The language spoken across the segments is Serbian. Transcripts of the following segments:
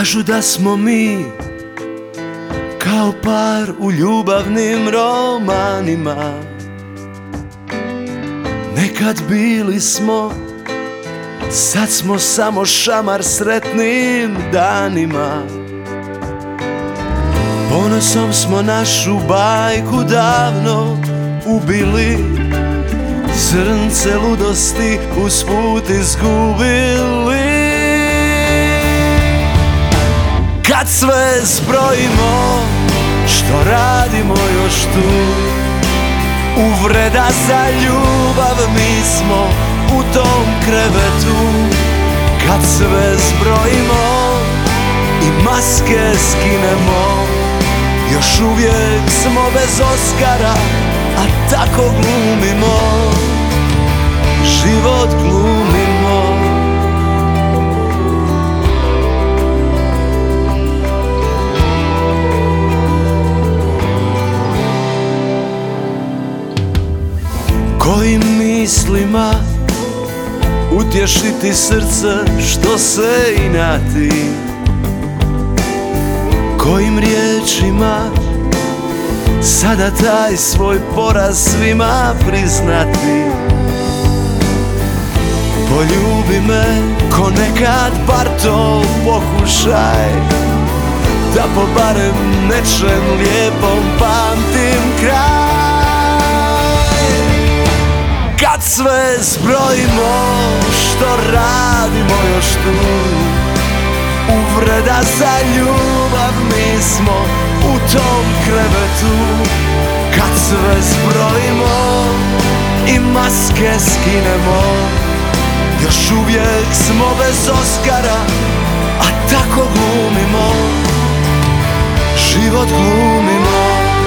Kažu da smo mi kao par u ljubavnim romanima. Nekad bili smo, sad smo samo šamar sretnim danima. Ponosom smo našu bajku davno ubili, zrnce ludosti usput izgubili. Kad sve zbrojimo, što radimo još tu? Uvreda za ljubav, mi smo u tom krevetu. Kad sve zbrojimo i maske skinemo, još uvijek smo bez Oskara, a tako glumimo, život glumimo. Kojim mislima utješiti srce što se inati? Kojim riječima sada taj svoj poraz svima priznati? Poljubi me ko nekad, bar to pokušaj, da po barem nečem lijepom pamtim kraj. Kad sve zbrojimo, što radimo još tu? Uvreda za ljubav, mi smo u tom krevetu. Kad sve zbrojimo i maske skinemo, još uvijek smo bez Oskara, a tako glumimo, život glumimo.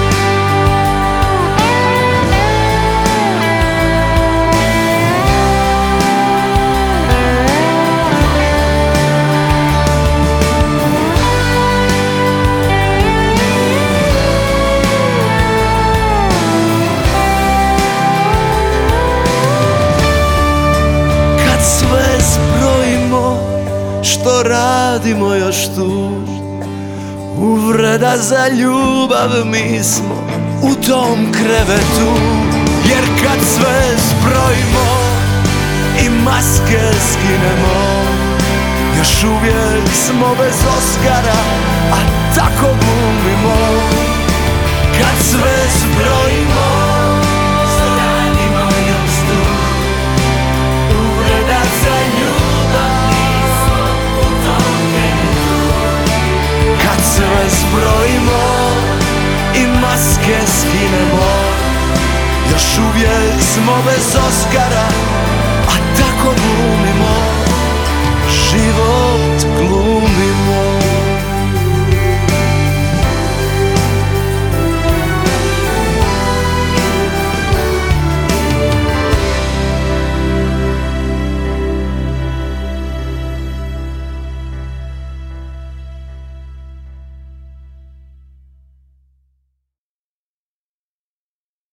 Što radimo još tu? Uvreda za ljubav, mi smo u tom krevetu. Jer kad sve zbrojimo i maske skinemo, još uvijek smo bez Oskara, a tako glumimo. Kad sve zbrojimo